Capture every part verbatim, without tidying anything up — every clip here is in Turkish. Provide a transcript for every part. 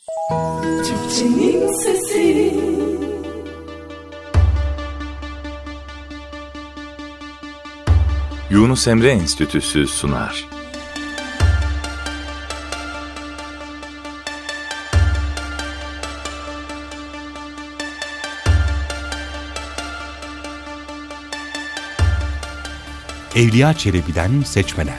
Türkçenin sesi. Yunus Emre Enstitüsü sunar. Evliya Çelebi'den seçmeler.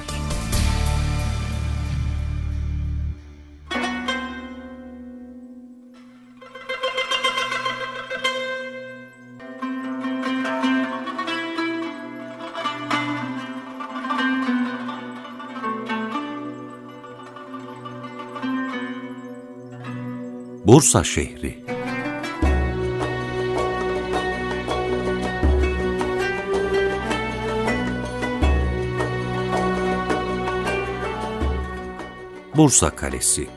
Bursa şehri. Bursa Kalesi.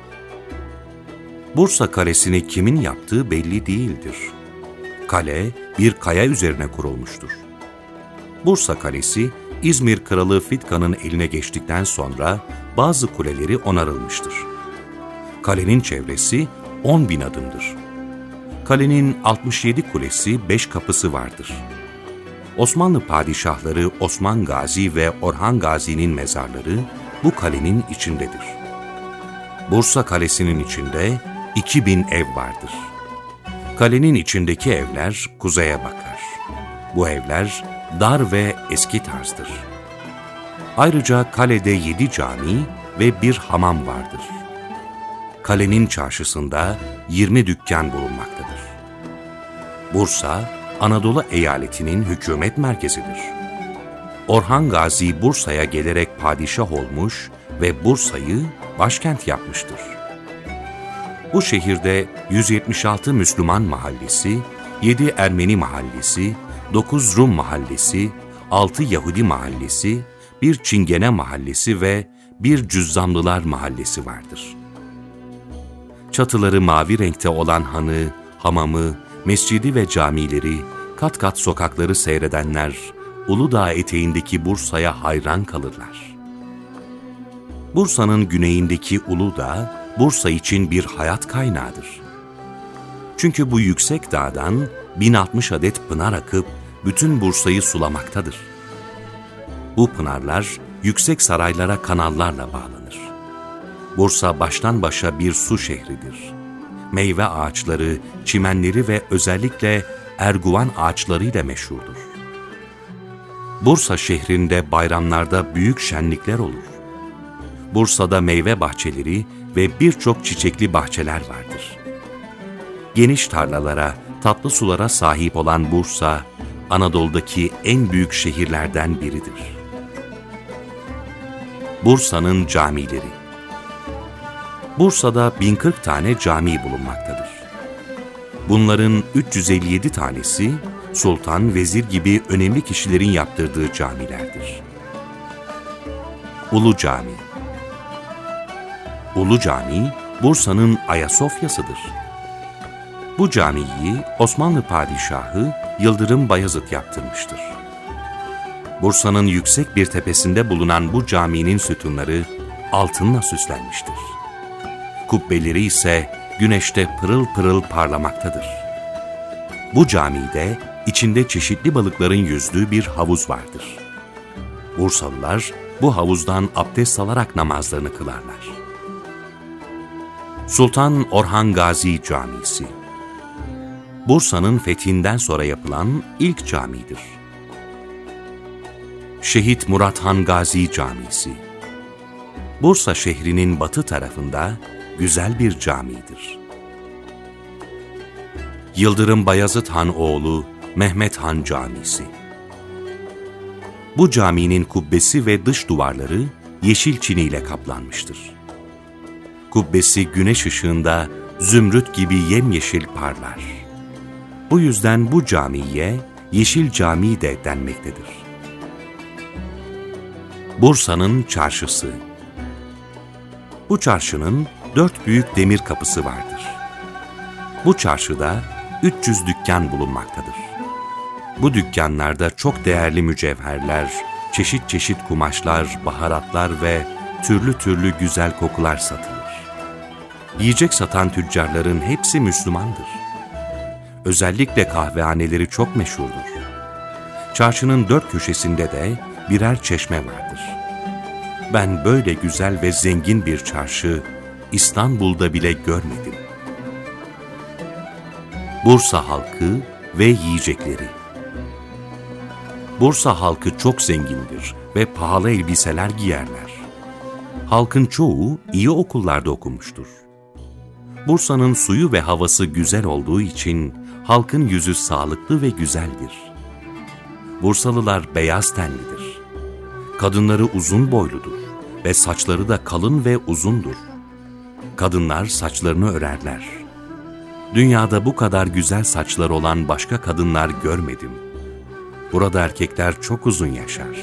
Bursa Kalesi'ni kimin yaptığı belli değildir. Kale bir kaya üzerine kurulmuştur. Bursa Kalesi, İzmir Kralı Fitka'nın eline geçtikten sonra bazı kuleleri onarılmıştır. Kalenin çevresi on bin adımdır. Kalenin altmış yedi kulesi, beş kapısı vardır. Osmanlı padişahları Osman Gazi ve Orhan Gazi'nin mezarları bu kalenin içindedir. Bursa Kalesi'nin içinde iki bin ev vardır. Kalenin içindeki evler kuzeye bakar. Bu evler dar ve eski tarzdır. Ayrıca kalede yedi cami ve bir hamam vardır. Kalenin çarşısında yirmi dükkan bulunmaktadır. Bursa, Anadolu eyaletinin hükümet merkezidir. Orhan Gazi Bursa'ya gelerek padişah olmuş ve Bursa'yı başkent yapmıştır. Bu şehirde yüz yetmiş altı Müslüman mahallesi, yedi Ermeni mahallesi, dokuz Rum mahallesi, altı Yahudi mahallesi, bir Çingene mahallesi ve bir Cüzzamlılar mahallesi vardır. Çatıları mavi renkte olan hanı, hamamı, mescidi ve camileri, kat kat sokakları seyredenler, Uludağ eteğindeki Bursa'ya hayran kalırlar. Bursa'nın güneyindeki Uludağ, Bursa için bir hayat kaynağıdır. Çünkü bu yüksek dağdan bin altmış adet pınar akıp bütün Bursa'yı sulamaktadır. Bu pınarlar yüksek saraylara kanallarla bağlanır. Bursa baştan başa bir su şehridir. Meyve ağaçları, çimenleri ve özellikle erguvan ağaçlarıyla meşhurdur. Bursa şehrinde bayramlarda büyük şenlikler olur. Bursa'da meyve bahçeleri ve birçok çiçekli bahçeler vardır. Geniş tarlalara, tatlı sulara sahip olan Bursa, Anadolu'daki en büyük şehirlerden biridir. Bursa'nın camileri. Bursa'da bin kırk tane cami bulunmaktadır. Bunların üç yüz elli yedi tanesi, sultan, vezir gibi önemli kişilerin yaptırdığı camilerdir. Ulu Cami. Ulu Cami, Bursa'nın Ayasofya'sıdır. Bu camiyi Osmanlı padişahı Yıldırım Bayezid yaptırmıştır. Bursa'nın yüksek bir tepesinde bulunan bu caminin sütunları altınla süslenmiştir. Kubbeleri ise güneşte pırıl pırıl parlamaktadır. Bu camide içinde çeşitli balıkların yüzdüğü bir havuz vardır. Bursalılar bu havuzdan abdest alarak namazlarını kılarlar. Sultan Orhan Gazi Camisi. Bursa'nın fethinden sonra yapılan ilk camidir. Şehit Murat Han Gazi Camisi. Bursa şehrinin batı tarafında güzel bir camidir. Yıldırım Bayezid Han oğlu Mehmet Han Camisi. Bu caminin kubbesi ve dış duvarları yeşil çiniyle kaplanmıştır. Kubbesi güneş ışığında zümrüt gibi yemyeşil parlar. Bu yüzden bu camiye Yeşil Cami de denmektedir. Bursa'nın çarşısı. Bu çarşının dört büyük demir kapısı vardır. Bu çarşıda üç yüz dükkan bulunmaktadır. Bu dükkanlarda çok değerli mücevherler, çeşit çeşit kumaşlar, baharatlar ve türlü türlü güzel kokular satılır. Yiyecek satan tüccarların hepsi Müslümandır. Özellikle kahvehaneleri çok meşhurdur. Çarşının dört köşesinde de birer çeşme vardır. Ben böyle güzel ve zengin bir çarşı İstanbul'da bile görmedim. Bursa halkı ve yiyecekleri. Bursa halkı çok zengindir ve pahalı elbiseler giyerler. Halkın çoğu iyi okullarda okumuştur. Bursa'nın suyu ve havası güzel olduğu için halkın yüzü sağlıklı ve güzeldir. Bursalılar beyaz tenlidir. Kadınları uzun boyludur ve saçları da kalın ve uzundur. Kadınlar saçlarını örerler. Dünyada bu kadar güzel saçları olan başka kadınlar görmedim. Burada erkekler çok uzun yaşar.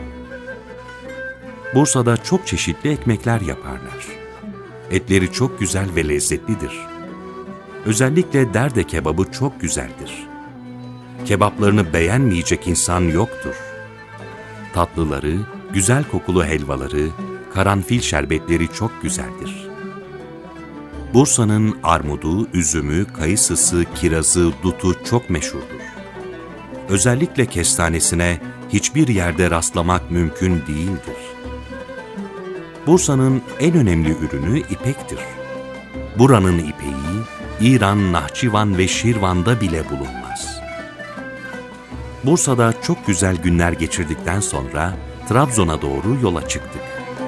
Bursa'da çok çeşitli ekmekler yaparlar. Etleri çok güzel ve lezzetlidir. Özellikle derde kebabı çok güzeldir. Kebaplarını beğenmeyecek insan yoktur. Tatlıları, güzel kokulu helvaları, karanfil şerbetleri çok güzeldir. Bursa'nın armudu, üzümü, kayısısı, kirazı, dutu çok meşhurdur. Özellikle kestanesine hiçbir yerde rastlamak mümkün değildir. Bursa'nın en önemli ürünü ipektir. Buranın ipeği, İran, Nahçıvan ve Şirvan'da bile bulunmaz. Bursa'da çok güzel günler geçirdikten sonra Trabzon'a doğru yola çıktık.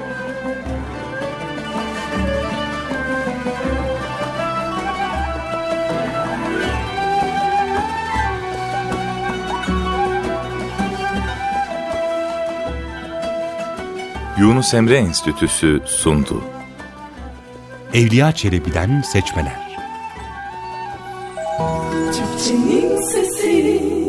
Yunus Emre Enstitüsü sundu. Evliya Çelebi'den seçmeler. Türkçenin sesi.